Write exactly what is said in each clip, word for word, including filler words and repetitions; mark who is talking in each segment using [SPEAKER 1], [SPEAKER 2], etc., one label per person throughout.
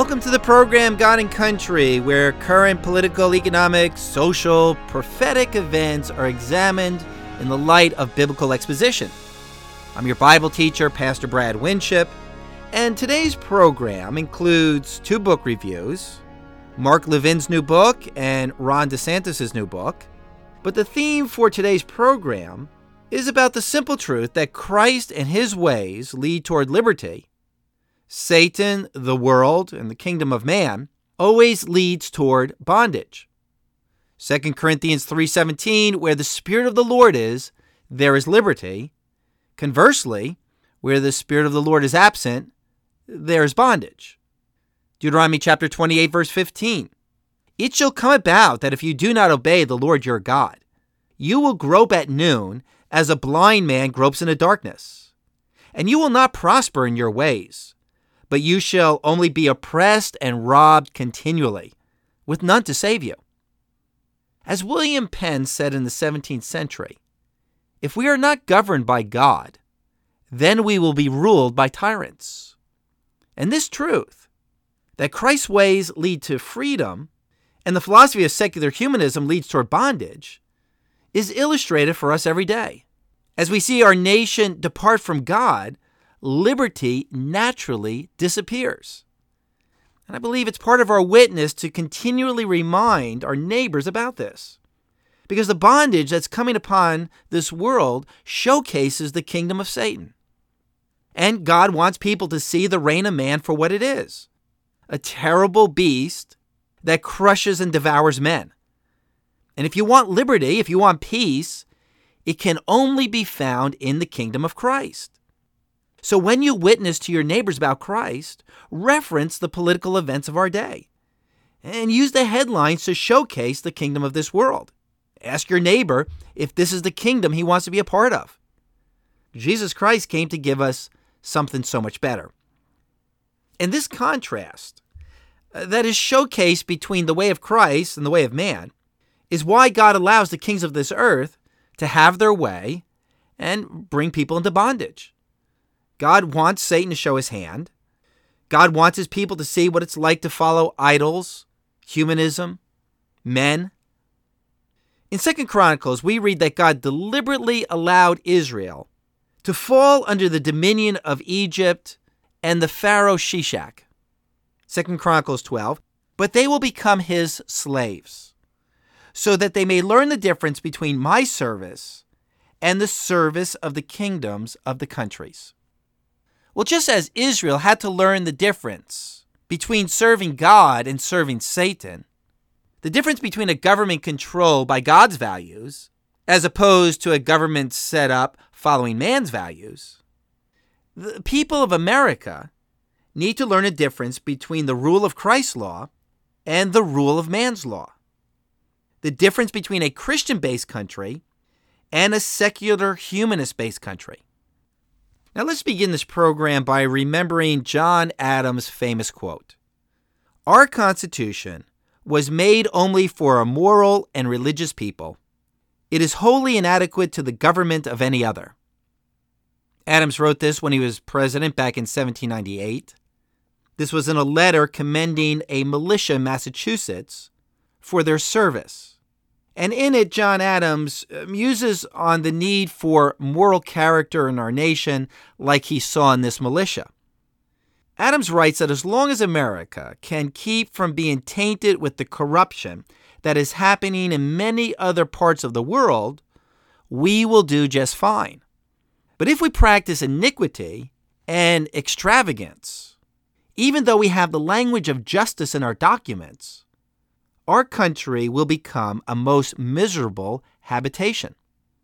[SPEAKER 1] Welcome to the program God and Country, where current political, economic, social, prophetic events are examined in the light of biblical exposition. I'm your Bible teacher, Pastor Brad Winship, and today's program includes two book reviews, Mark Levin's new book and Ron DeSantis' new book. But the theme for today's program is about the simple truth that Christ and his ways lead toward liberty. Satan, the world, and the kingdom of man always leads toward bondage. Second Corinthians three seventeen, where the Spirit of the Lord is, there is liberty. Conversely, where the Spirit of the Lord is absent, there is bondage. Deuteronomy chapter twenty-eight, verse fifteen. It shall come about that if you do not obey the Lord your God, you will grope at noon as a blind man gropes in the darkness, and you will not prosper in your ways. But you shall only be oppressed and robbed continually, with none to save you. As William Penn said in the seventeenth century, if we are not governed by God, then we will be ruled by tyrants. And this truth, that Christ's ways lead to freedom, and the philosophy of secular humanism leads toward bondage, is illustrated for us every day. As we see our nation depart from God, liberty naturally disappears. And I believe it's part of our witness to continually remind our neighbors about this. Because the bondage that's coming upon this world showcases the kingdom of Satan. And God wants people to see the reign of man for what it is, a terrible beast that crushes and devours men. And if you want liberty, if you want peace, it can only be found in the kingdom of Christ. So when you witness to your neighbors about Christ, reference the political events of our day and use the headlines to showcase the kingdom of this world. Ask your neighbor if this is the kingdom he wants to be a part of. Jesus Christ came to give us something so much better. And this contrast uh, that is showcased between the way of Christ and the way of man is why God allows the kings of this earth to have their way and bring people into bondage. God wants Satan to show his hand. God wants his people to see what it's like to follow idols, humanism, men. In Second Chronicles, we read that God deliberately allowed Israel to fall under the dominion of Egypt and the Pharaoh Shishak. Second Chronicles twelve, but they will become his slaves, so that they may learn the difference between my service and the service of the kingdoms of the countries. Well, just as Israel had to learn the difference between serving God and serving Satan, the difference between a government controlled by God's values as opposed to a government set up following man's values, the people of America need to learn a difference between the rule of Christ's law and the rule of man's law. The difference between a Christian-based country and a secular humanist-based country. Now let's begin this program by remembering John Adams' famous quote. Our Constitution was made only for a moral and religious people. It is wholly inadequate to the government of any other. Adams wrote this when he was president back in seventeen ninety-eight. This was in a letter commending a militia in Massachusetts for their service. And in it, John Adams muses on the need for moral character in our nation like he saw in this militia. Adams writes that as long as America can keep from being tainted with the corruption that is happening in many other parts of the world, we will do just fine. But if we practice iniquity and extravagance, even though we have the language of justice in our documents, our country will become a most miserable habitation.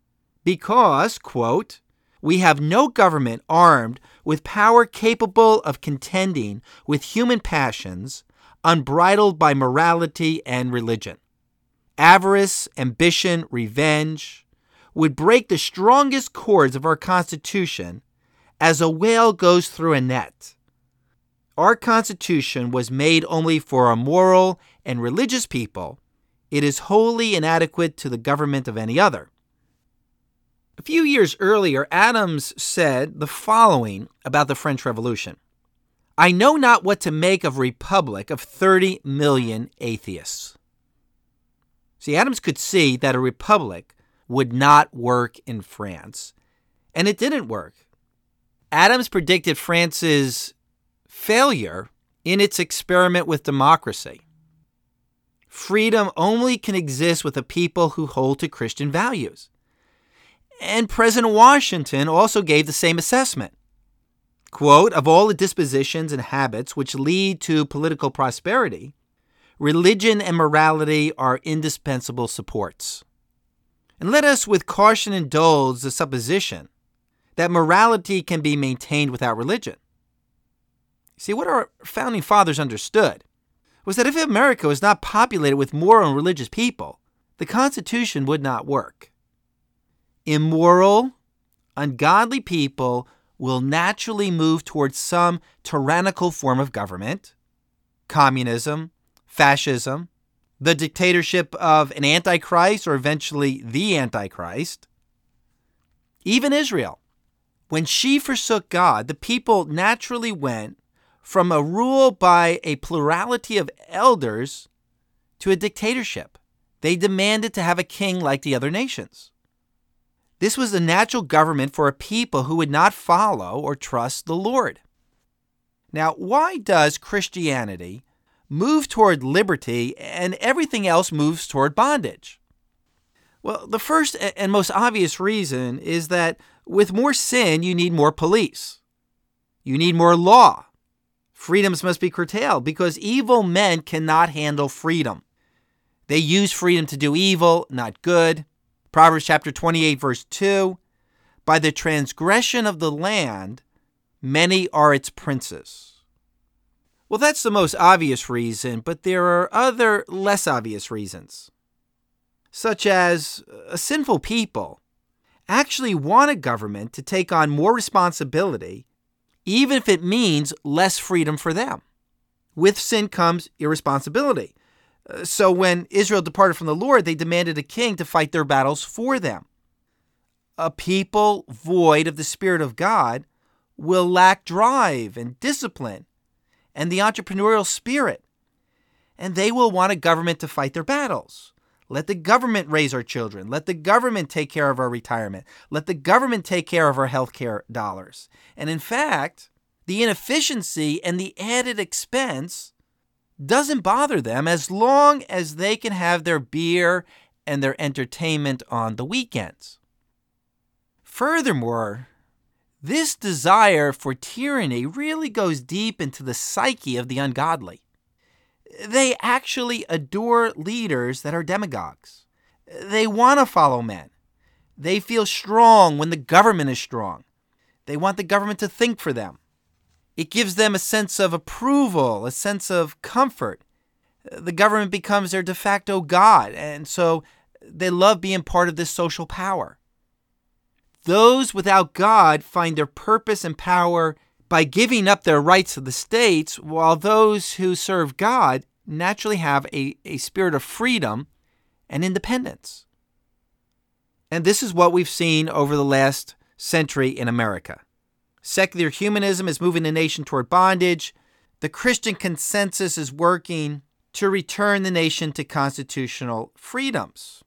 [SPEAKER 1] Because, quote, we have no government armed with power capable of contending with human passions, unbridled by morality and religion. Avarice, ambition, revenge would break the strongest cords of our Constitution as a whale goes through a net. Our Constitution was made only for a moral and religious people. It is wholly inadequate to the government of any other. A few years earlier, Adams said the following about the French Revolution. I know not what to make of a republic of thirty million atheists. See, Adams could see that a republic would not work in France, and it didn't work. Adams predicted France's failure in its experiment with democracy. Freedom only can exist with a people who hold to Christian values. And President Washington also gave the same assessment. Quote, of all the dispositions and habits which lead to political prosperity, religion and morality are indispensable supports. And let us with caution indulge the supposition that morality can be maintained without religion. See, what our founding fathers understood was that if America was not populated with moral and religious people, the Constitution would not work. Immoral, ungodly people will naturally move towards some tyrannical form of government, communism, fascism, the dictatorship of an antichrist or eventually the antichrist. Even Israel, when she forsook God, the people naturally went from a rule by a plurality of elders to a dictatorship. They demanded to have a king like the other nations. This was the natural government for a people who would not follow or trust the Lord. Now, why does Christianity move toward liberty and everything else moves toward bondage? Well, the first and most obvious reason is that with more sin, you need more police. You need more law. Freedoms must be curtailed because evil men cannot handle freedom. They use freedom to do evil, not good. Proverbs chapter twenty-eight, verse two, by the transgression of the land, many are its princes. Well, that's the most obvious reason, but there are other less obvious reasons, such as a sinful people actually want a government to take on more responsibility, even if it means less freedom for them. With sin comes irresponsibility. So when Israel departed from the Lord, they demanded a king to fight their battles for them. A people void of the Spirit of God will lack drive and discipline and the entrepreneurial spirit, and they will want a government to fight their battles. Let the government raise our children. Let the government take care of our retirement. Let the government take care of our health care dollars. And in fact, the inefficiency and the added expense doesn't bother them as long as they can have their beer and their entertainment on the weekends. Furthermore, this desire for tyranny really goes deep into the psyche of the ungodly. They actually adore leaders that are demagogues. They want to follow men. They feel strong when the government is strong. They want the government to think for them. It gives them a sense of approval, a sense of comfort. The government becomes their de facto God, and so they love being part of this social power. Those without God find their purpose and power by giving up their rights to the states, while those who serve God naturally have a, a spirit of freedom and independence. And this is what we've seen over the last century in America. Secular humanism is moving the nation toward bondage. The Christian consensus is working to return the nation to constitutional freedoms.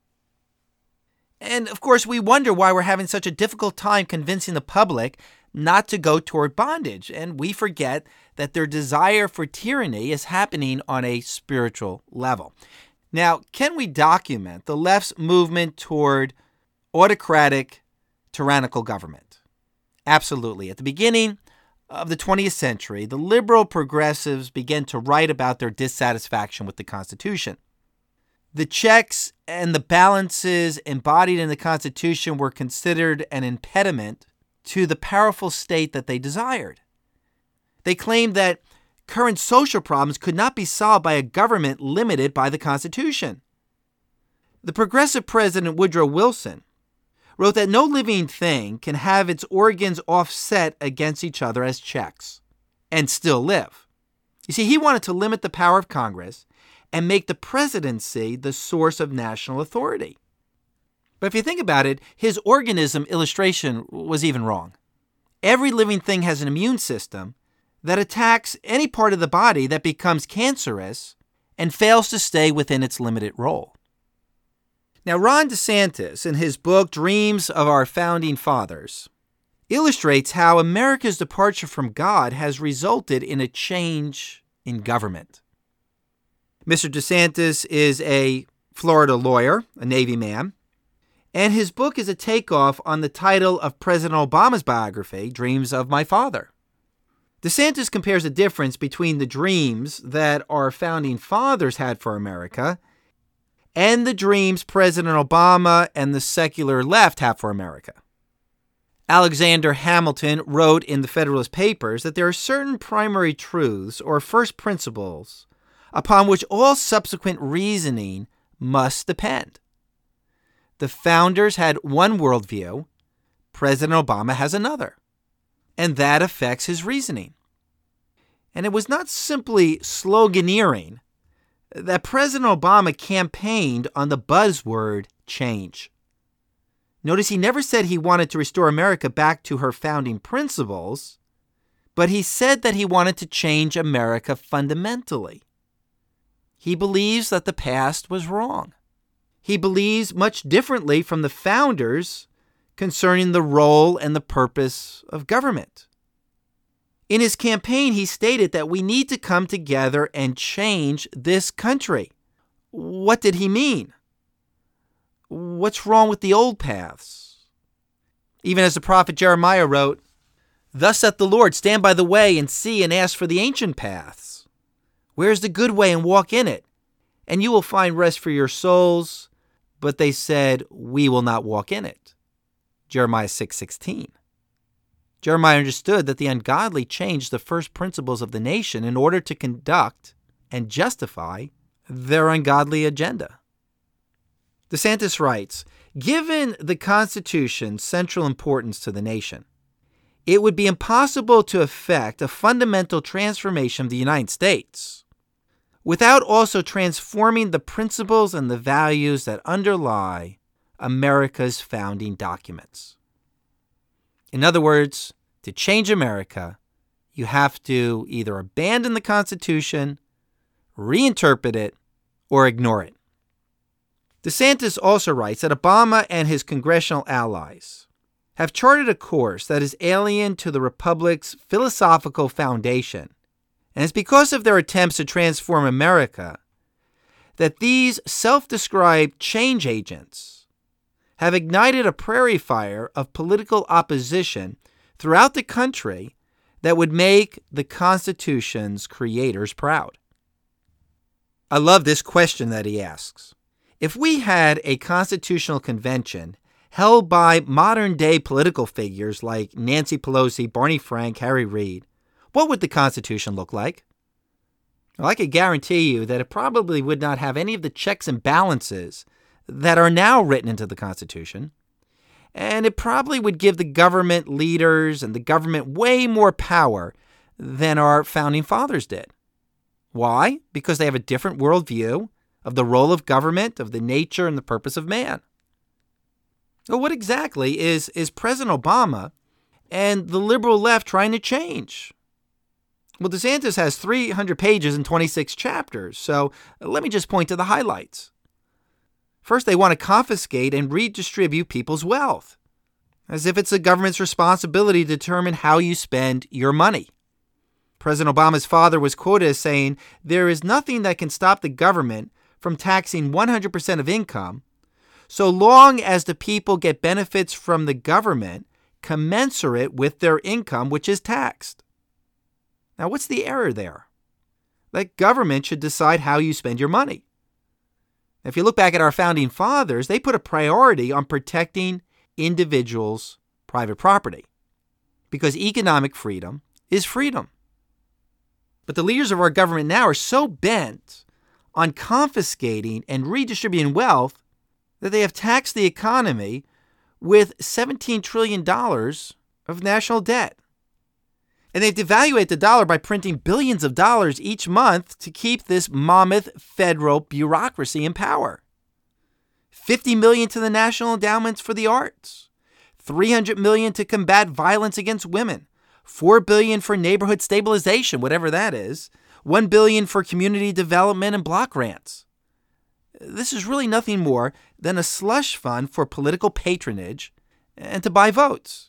[SPEAKER 1] And of course, we wonder why we're having such a difficult time convincing the public not to go toward bondage. And we forget that their desire for tyranny is happening on a spiritual level. Now, can we document the left's movement toward autocratic, tyrannical government? Absolutely. At the beginning of the twentieth century, the liberal progressives began to write about their dissatisfaction with the Constitution. The checks and the balances embodied in the Constitution were considered an impediment to the powerful state that they desired. They claimed that current social problems could not be solved by a government limited by the Constitution. The progressive president Woodrow Wilson wrote that no living thing can have its organs offset against each other as checks and still live. You see, he wanted to limit the power of Congress and make the presidency the source of national authority. But if you think about it, his organism illustration was even wrong. Every living thing has an immune system that attacks any part of the body that becomes cancerous and fails to stay within its limited role. Now, Ron DeSantis, in his book Dreams of Our Founding Fathers, illustrates how America's departure from God has resulted in a change in government. Mister DeSantis is a Florida lawyer, a Navy man, and his book is a takeoff on the title of President Obama's biography, Dreams of My Father. DeSantis compares the difference between the dreams that our founding fathers had for America and the dreams President Obama and the secular left have for America. Alexander Hamilton wrote in the Federalist Papers that there are certain primary truths or first principles upon which all subsequent reasoning must depend. The founders had one worldview, President Obama has another, and that affects his reasoning. And it was not simply sloganeering that President Obama campaigned on the buzzword change. Notice he never said he wanted to restore America back to her founding principles, but he said that he wanted to change America fundamentally. He believes that the past was wrong. He believes much differently from the founders concerning the role and the purpose of government. In his campaign, he stated that we need to come together and change this country. What did he mean? What's wrong with the old paths? Even as the prophet Jeremiah wrote, "Thus saith the Lord, stand by the way and see and ask for the ancient paths. Where is the good way and walk in it? And you will find rest for your souls." But they said, "We will not walk in it." Jeremiah six sixteen. Jeremiah understood that the ungodly changed the first principles of the nation in order to conduct and justify their ungodly agenda. DeSantis writes, given the Constitution's central importance to the nation, it would be impossible to effect a fundamental transformation of the United States without also transforming the principles and the values that underlie America's founding documents. In other words, to change America, you have to either abandon the Constitution, reinterpret it, or ignore it. DeSantis also writes that Obama and his congressional allies have charted a course that is alien to the Republic's philosophical foundation, and it's because of their attempts to transform America that these self-described change agents have ignited a prairie fire of political opposition throughout the country that would make the Constitution's creators proud. I love this question that he asks. If we had a constitutional convention held by modern-day political figures like Nancy Pelosi, Barney Frank, Harry Reid, what would the Constitution look like? Well, I could guarantee you that it probably would not have any of the checks and balances that are now written into the Constitution, and it probably would give the government leaders and the government way more power than our founding fathers did. Why? Because they have a different worldview of the role of government, of the nature and the purpose of man. Well, what exactly is, is President Obama and the liberal left trying to change? Well, DeSantis has three hundred pages and twenty-six chapters, so let me just point to the highlights. First, they want to confiscate and redistribute people's wealth, as if it's the government's responsibility to determine how you spend your money. President Obama's father was quoted as saying, "There is nothing that can stop the government from taxing one hundred percent of income, so long as the people get benefits from the government commensurate with their income, which is taxed." Now, what's the error there? That government should decide how you spend your money. If you look back at our founding fathers, they put a priority on protecting individuals' private property because economic freedom is freedom. But the leaders of our government now are so bent on confiscating and redistributing wealth that they have taxed the economy with seventeen trillion dollars of national debt. And they've devaluated the dollar by printing billions of dollars each month to keep this mammoth federal bureaucracy in power. fifty million dollars to the National Endowments for the Arts, three hundred million dollars to combat violence against women, four billion dollars for neighborhood stabilization, whatever that is, one billion dollars for community development and block grants. This is really nothing more than a slush fund for political patronage and to buy votes.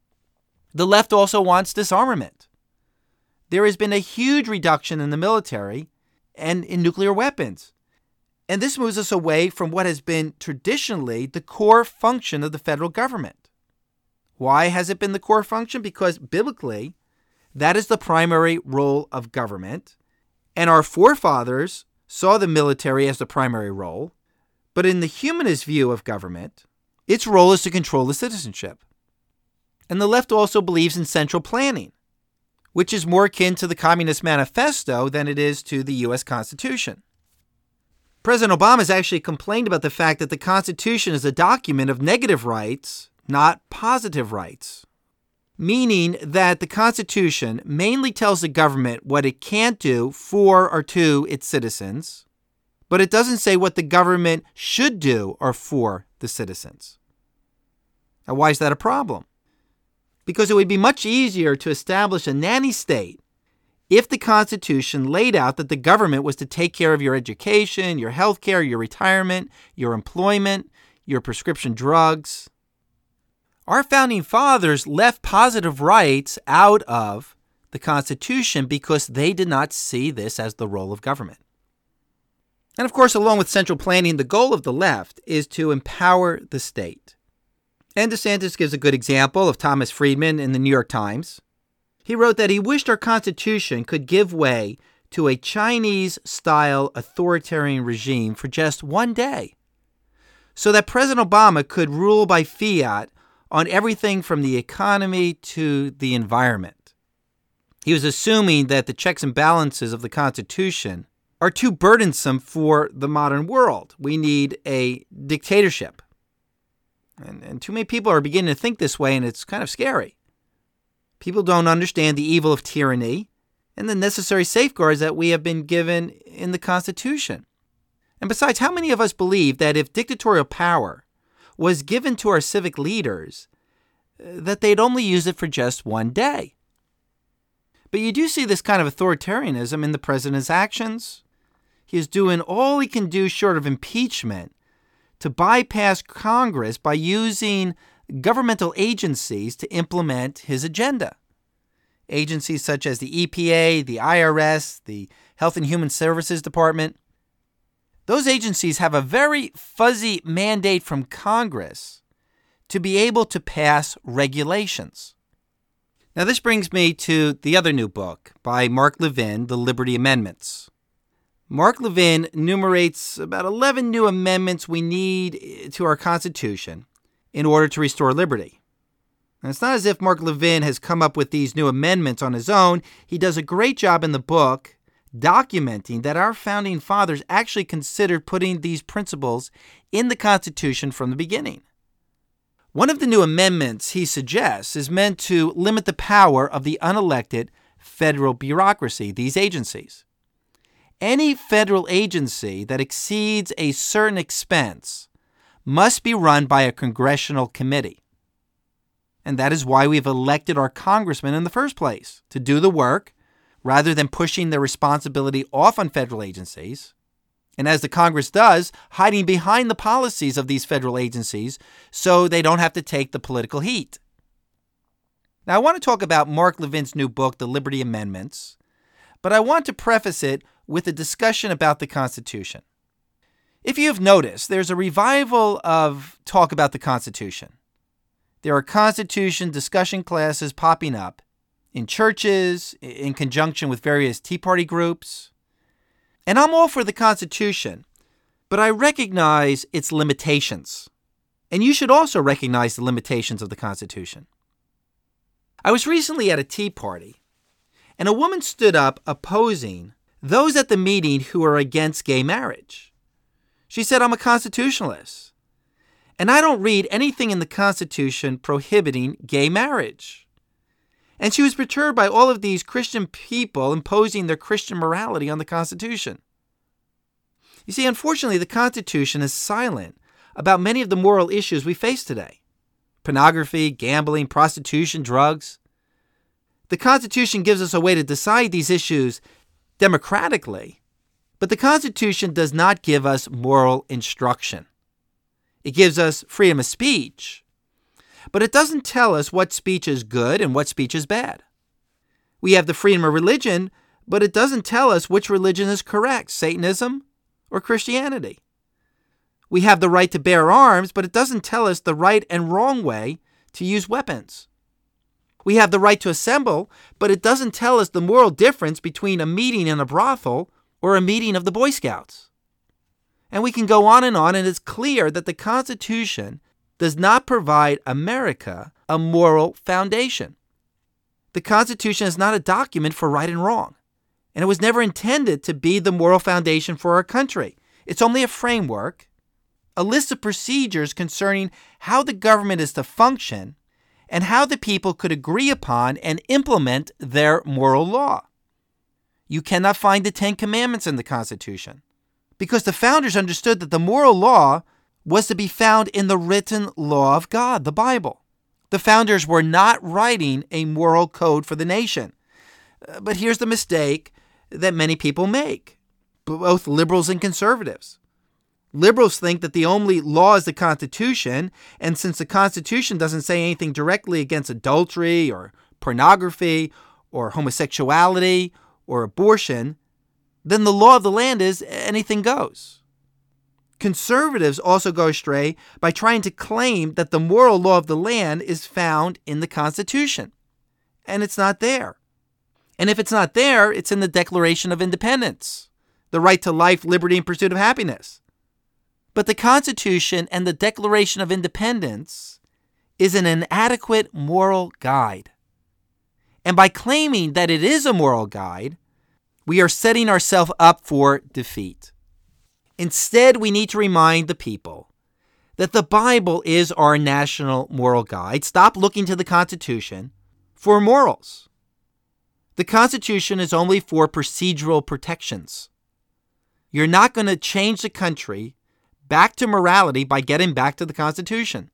[SPEAKER 1] The left also wants disarmament. There has been a huge reduction in the military and in nuclear weapons. And this moves us away from what has been traditionally the core function of the federal government. Why has it been the core function? Because biblically, that is the primary role of government. And our forefathers saw the military as the primary role. But in the humanist view of government, its role is to control the citizenship. And the left also believes in central planning, which is more akin to the Communist Manifesto than it is to the U S Constitution. President Obama has actually complained about the fact that the Constitution is a document of negative rights, not positive rights, meaning that the Constitution mainly tells the government what it can't do for or to its citizens, but it doesn't say what the government should do or for the citizens. Now, why is that a problem? Because it would be much easier to establish a nanny state if the Constitution laid out that the government was to take care of your education, your health care, your retirement, your employment, your prescription drugs. Our founding fathers left positive rights out of the Constitution because they did not see this as the role of government. And of course, along with central planning, the goal of the left is to empower the state. And DeSantis gives a good example of Thomas Friedman in the New York Times. He wrote that he wished our Constitution could give way to a Chinese-style authoritarian regime for just one day, so that President Obama could rule by fiat on everything from the economy to the environment. He was assuming that the checks and balances of the Constitution are too burdensome for the modern world. We need a dictatorship. And, and too many people are beginning to think this way, and it's kind of scary. People don't understand the evil of tyranny and the necessary safeguards that we have been given in the Constitution. And besides, how many of us believe that if dictatorial power was given to our civic leaders, that they'd only use it for just one day? But you do see this kind of authoritarianism in the president's actions. He is doing all he can do short of impeachment to bypass Congress by using governmental agencies to implement his agenda. Agencies such as the E P A, the I R S, the Health and Human Services Department. Those agencies have a very fuzzy mandate from Congress to be able to pass regulations. Now, this brings me to the other new book by Mark Levin, The Liberty Amendments. Mark Levin enumerates about eleven new amendments we need to our Constitution in order to restore liberty. And it's not as if Mark Levin has come up with these new amendments on his own. He does a great job in the book documenting that our founding fathers actually considered putting these principles in the Constitution from the beginning. One of the new amendments he suggests is meant to limit the power of the unelected federal bureaucracy, these agencies. Any federal agency that exceeds a certain expense must be run by a congressional committee. And that is why we've elected our congressmen in the first place, to do the work rather than pushing the responsibility off on federal agencies. And as the Congress does, hiding behind the policies of these federal agencies so they don't have to take the political heat. Now, I want to talk about Mark Levin's new book, The Liberty Amendments, but I want to preface it with a discussion about the Constitution. If you have noticed, there's a revival of talk about the Constitution. There are Constitution discussion classes popping up in churches, in conjunction with various Tea Party groups. And I'm all for the Constitution, but I recognize its limitations. And you should also recognize the limitations of the Constitution. I was recently at a Tea Party, and a woman stood up opposing those at the meeting who are against gay marriage. She said, "I'm a constitutionalist, and I don't read anything in the Constitution prohibiting gay marriage." And she was perturbed by all of these Christian people imposing their Christian morality on the Constitution. You see, unfortunately, the Constitution is silent about many of the moral issues we face today. Pornography, gambling, prostitution, drugs. The Constitution gives us a way to decide these issues democratically, but the Constitution does not give us moral instruction. It gives us freedom of speech, but it doesn't tell us what speech is good and what speech is bad. We have the freedom of religion, but it doesn't tell us which religion is correct, Satanism or Christianity. We have the right to bear arms, but it doesn't tell us the right and wrong way to use weapons. We have the right to assemble, but it doesn't tell us the moral difference between a meeting in a brothel or a meeting of the Boy Scouts. And we can go on and on, and it's clear that the Constitution does not provide America a moral foundation. The Constitution is not a document for right and wrong, and it was never intended to be the moral foundation for our country. It's only a framework, a list of procedures concerning how the government is to function and how the people could agree upon and implement their moral law. You cannot find the Ten Commandments in the Constitution because the founders understood that the moral law was to be found in the written law of God, the Bible. The founders were not writing a moral code for the nation. But here's the mistake that many people make, both liberals and conservatives. Liberals think that the only law is the Constitution, and since the Constitution doesn't say anything directly against adultery or pornography or homosexuality or abortion, then the law of the land is anything goes. Conservatives also go astray by trying to claim that the moral law of the land is found in the Constitution, and it's not there. And if it's not there, it's in the Declaration of Independence, the right to life, liberty, and pursuit of happiness. But the Constitution and the Declaration of Independence is an inadequate moral guide. And by claiming that it is a moral guide, we are setting ourselves up for defeat. Instead, we need to remind the people that the Bible is our national moral guide. Stop looking to the Constitution for morals. The Constitution is only for procedural protections. You're not going to change the country back to morality by getting back to the Constitution.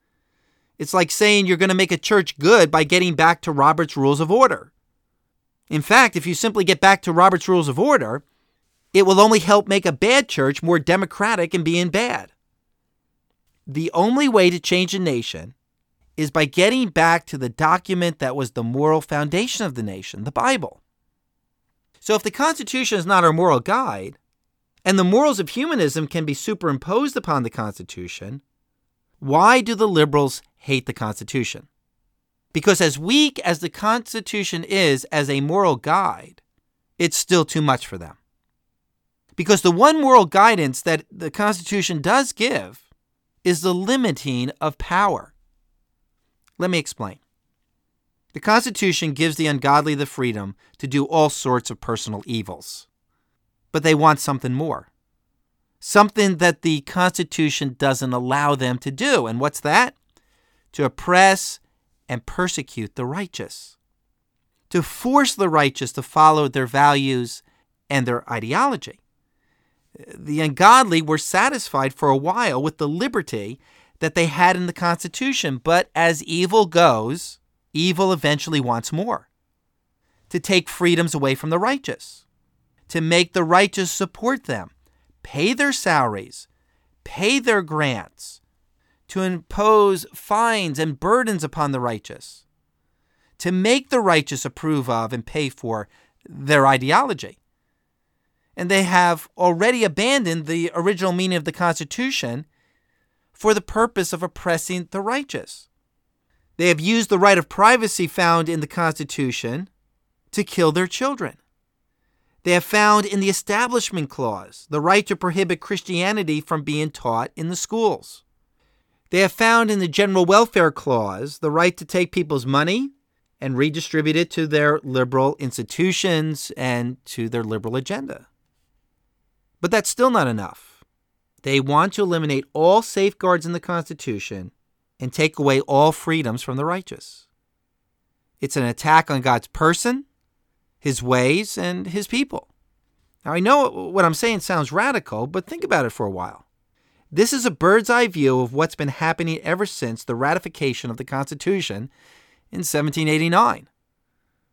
[SPEAKER 1] It's like saying you're going to make a church good by getting back to Robert's Rules of Order. In fact, if you simply get back to Robert's Rules of Order, it will only help make a bad church more democratic in being bad. The only way to change a nation is by getting back to the document that was the moral foundation of the nation, the Bible. So if the Constitution is not our moral guide, and the morals of humanism can be superimposed upon the Constitution, why do the liberals hate the Constitution? Because as weak as the Constitution is as a moral guide, it's still too much for them. Because the one moral guidance that the Constitution does give is the limiting of power. Let me explain. The Constitution gives the ungodly the freedom to do all sorts of personal evils. But they want something more. Something that the Constitution doesn't allow them to do. And what's that? To oppress and persecute the righteous. To force the righteous to follow their values and their ideology. The ungodly were satisfied for a while with the liberty that they had in the Constitution, but as evil goes, evil eventually wants more. To take freedoms away from the righteous. To make the righteous support them, pay their salaries, pay their grants, to impose fines and burdens upon the righteous, to make the righteous approve of and pay for their ideology. And they have already abandoned the original meaning of the Constitution for the purpose of oppressing the righteous. They have used the right of privacy found in the Constitution to kill their children. They have found in the Establishment Clause the right to prohibit Christianity from being taught in the schools. They have found in the General Welfare Clause the right to take people's money and redistribute it to their liberal institutions and to their liberal agenda. But that's still not enough. They want to eliminate all safeguards in the Constitution and take away all freedoms from the righteous. It's an attack on God's person, His ways, and His people. Now, I know what I'm saying sounds radical, but think about it for a while. This is a bird's eye view of what's been happening ever since the ratification of the Constitution in seventeen eighty-nine.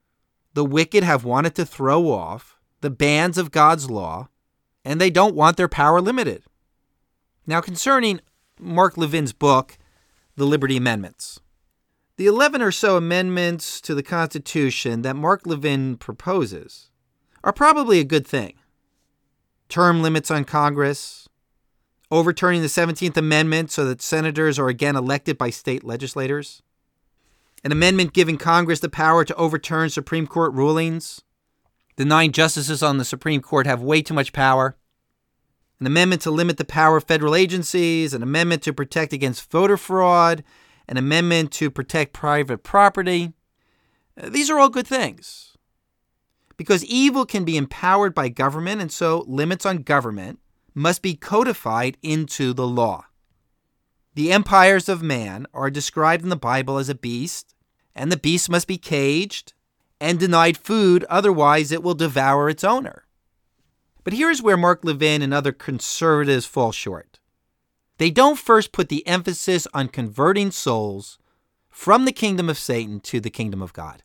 [SPEAKER 1] the wicked have wanted to throw off the bands of God's law, and they don't want their power limited. Now, concerning Mark Levin's book, The Liberty Amendments, the eleven or so amendments to the Constitution that Mark Levin proposes are probably a good thing. Term limits on Congress, overturning the seventeenth Amendment so that senators are again elected by state legislators, an amendment giving Congress the power to overturn Supreme Court rulings. The nine justices on the Supreme Court have way too much power. An amendment to limit the power of federal agencies, an amendment to protect against voter fraud, an amendment to protect private property. These are all good things. Because evil can be empowered by government, and so limits on government must be codified into the law. The empires of man are described in the Bible as a beast, and the beast must be caged and denied food, otherwise it will devour its owner. But here's where Mark Levin and other conservatives fall short. They don't first put the emphasis on converting souls from the kingdom of Satan to the kingdom of God.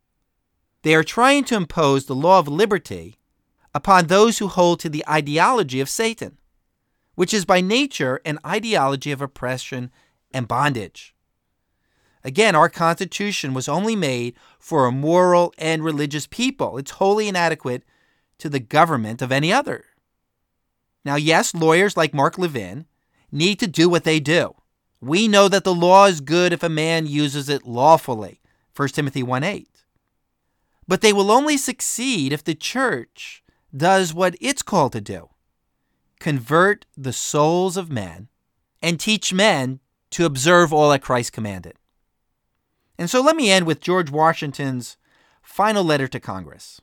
[SPEAKER 1] They are trying to impose the law of liberty upon those who hold to the ideology of Satan, which is by nature an ideology of oppression and bondage. Again, our Constitution was only made for a moral and religious people. It's wholly inadequate to the government of any other. Now, yes, lawyers like Mark Levin need to do what they do. We know that the law is good if a man uses it lawfully, First Timothy one eight. But they will only succeed if the church does what it's called to do: convert the souls of men and teach men to observe all that Christ commanded. And so let me end with George Washington's final letter to Congress.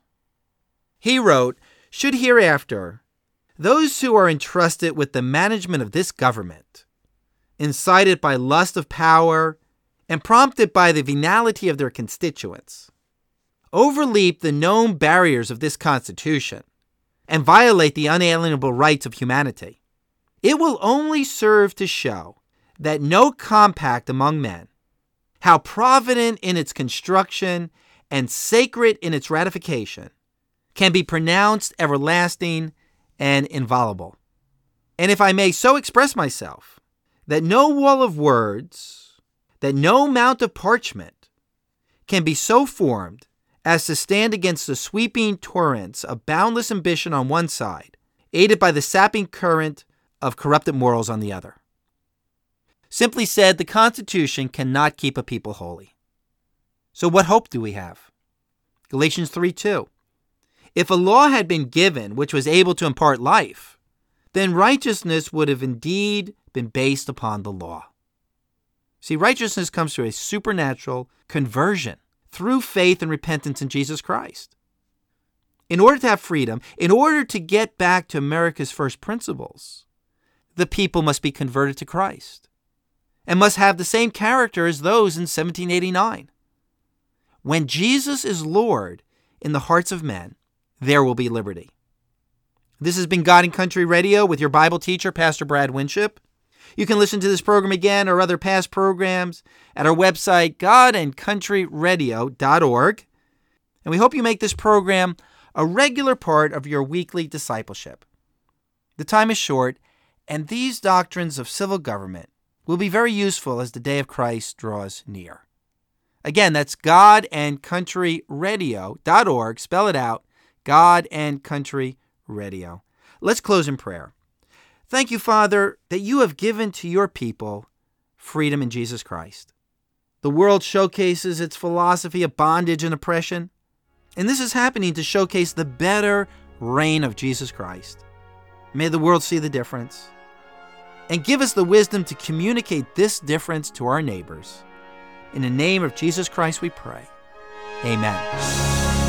[SPEAKER 1] He wrote, "Should hereafter those who are entrusted with the management of this government, incited by lust of power and prompted by the venality of their constituents, overleap the known barriers of this Constitution and violate the unalienable rights of humanity, it will only serve to show that no compact among men, how provident in its construction and sacred in its ratification, can be pronounced everlasting and inviolable. And if I may so express myself, that no wall of words, that no mount of parchment can be so formed as to stand against the sweeping torrents of boundless ambition on one side, aided by the sapping current of corrupted morals on the other." Simply said, the Constitution cannot keep a people holy. So what hope do we have? Galatians three two. If a law had been given which was able to impart life, then righteousness would have indeed been based upon the law. See, righteousness comes through a supernatural conversion through faith and repentance in Jesus Christ. In order to have freedom, in order to get back to America's first principles, the people must be converted to Christ and must have the same character as those in seventeen eighty-nine. When Jesus is Lord in the hearts of men, there will be liberty. This has been God and Country Radio with your Bible teacher, Pastor Brad Winship. You can listen to this program again or other past programs at our website, god and country radio dot org. And we hope you make this program a regular part of your weekly discipleship. The time is short, and these doctrines of civil government will be very useful as the day of Christ draws near. Again, that's god and country radio dot org. Spell it out, God and Country Radio. Let's close in prayer. Thank you, Father, that you have given to your people freedom in Jesus Christ. The world showcases its philosophy of bondage and oppression, and this is happening to showcase the better reign of Jesus Christ. May the world see the difference, and give us the wisdom to communicate this difference to our neighbors. In the name of Jesus Christ we pray. Amen.